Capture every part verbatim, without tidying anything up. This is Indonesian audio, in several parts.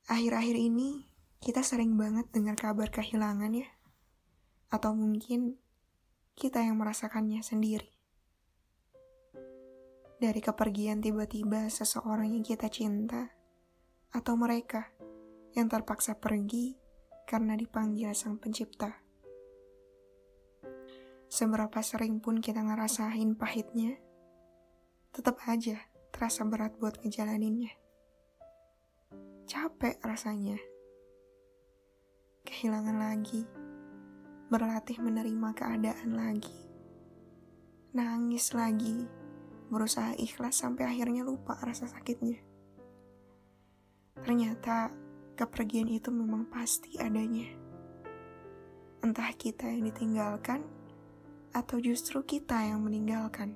Akhir-akhir ini kita sering banget dengar kabar kehilangan ya. Atau mungkin kita yang merasakannya sendiri. Dari kepergian tiba-tiba seseorang yang kita cinta, atau mereka yang terpaksa pergi karena dipanggil Sang Pencipta. Seberapa sering pun kita ngerasain pahitnya, tetap aja terasa berat buat ngejalaninnya. Capek rasanya. Kehilangan lagi. Berlatih menerima keadaan lagi. Nangis lagi. Berusaha ikhlas sampai akhirnya lupa rasa sakitnya. Ternyata kepergian itu memang pasti adanya. Entah kita yang ditinggalkan atau justru kita yang meninggalkan.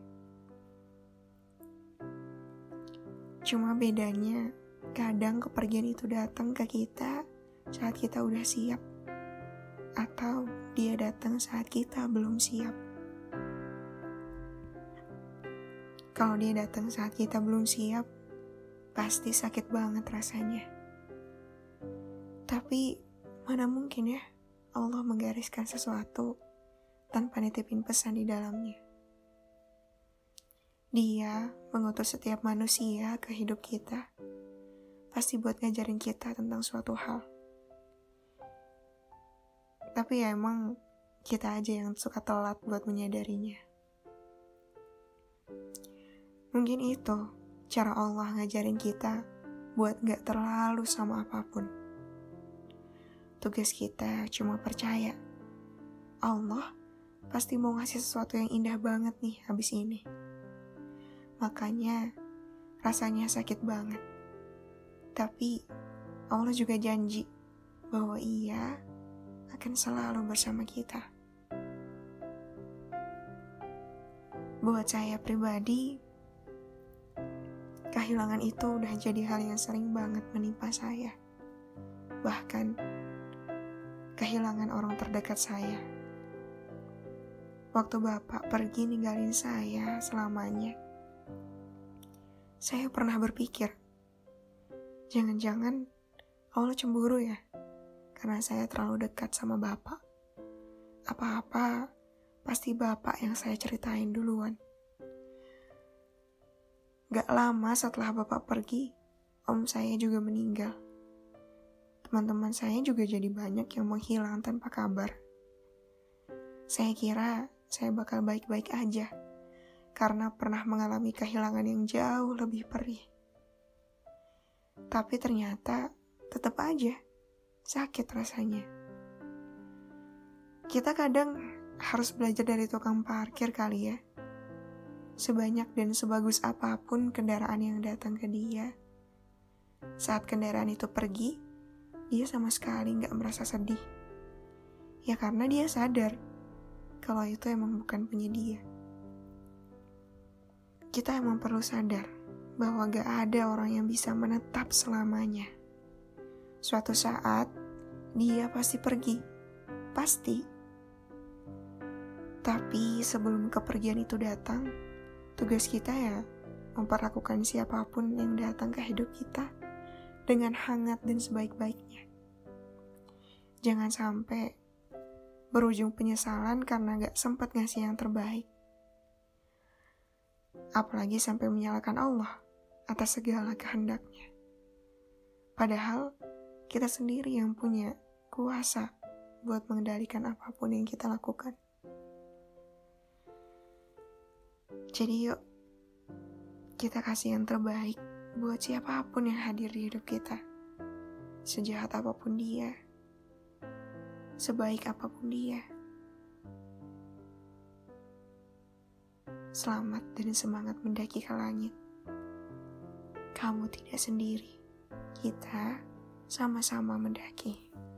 Cuma bedanya, kadang kepergian itu datang ke kita saat kita udah siap, atau dia datang saat kita belum siap. Kalau dia datang saat kita belum siap, pasti sakit banget rasanya. Tapi mana mungkin ya Allah menggariskan sesuatu tanpa nitipin pesan di dalamnya. Dia mengutus setiap manusia ke hidup kita, pasti buat ngajarin kita tentang suatu hal. Tapi ya emang kita aja yang suka telat buat menyadarinya. Mungkin itu cara Allah ngajarin kita buat gak terlalu sama apapun. Tugas kita cuma percaya Allah pasti mau ngasih sesuatu yang indah banget nih habis ini. Makanya rasanya sakit banget. Tapi Allah juga janji bahwa Ia akan selalu bersama kita. Buat saya pribadi, kehilangan itu udah jadi hal yang sering banget menimpa saya. Bahkan kehilangan orang terdekat saya. Waktu Bapak pergi ninggalin saya selamanya, saya pernah berpikir, jangan-jangan Allah cemburu ya, karena saya terlalu dekat sama Bapak. Apa-apa, pasti Bapak yang saya ceritain duluan. Gak lama setelah Bapak pergi, om saya juga meninggal. Teman-teman saya juga jadi banyak yang menghilang tanpa kabar. Saya kira saya bakal baik-baik aja, karena pernah mengalami kehilangan yang jauh lebih perih. Tapi ternyata tetap aja sakit rasanya. Kita kadang harus belajar dari tukang parkir kali ya. Sebanyak dan sebagus apapun kendaraan yang datang ke dia, saat kendaraan itu pergi, dia sama sekali gak merasa sedih. Ya karena dia sadar kalau itu emang bukan punya dia. Kita emang perlu sadar bahwa gak ada orang yang bisa menetap selamanya. Suatu saat, dia pasti pergi. Pasti. Tapi sebelum kepergian itu datang, tugas kita ya memperlakukan siapapun yang datang ke hidup kita dengan hangat dan sebaik-baiknya. Jangan sampai berujung penyesalan karena gak sempat ngasih yang terbaik. Apalagi sampai menyalahkan Allah atas segala kehendaknya. Padahal kita sendiri yang punya kuasa buat mengendalikan apapun yang kita lakukan. Jadi yuk, kita kasih yang terbaik buat siapapun yang hadir di hidup kita. Sejahat apapun dia, sebaik apapun dia. Selamat dan semangat mendaki ke langit. Kamu tidak sendiri. Kita sama-sama mendaki.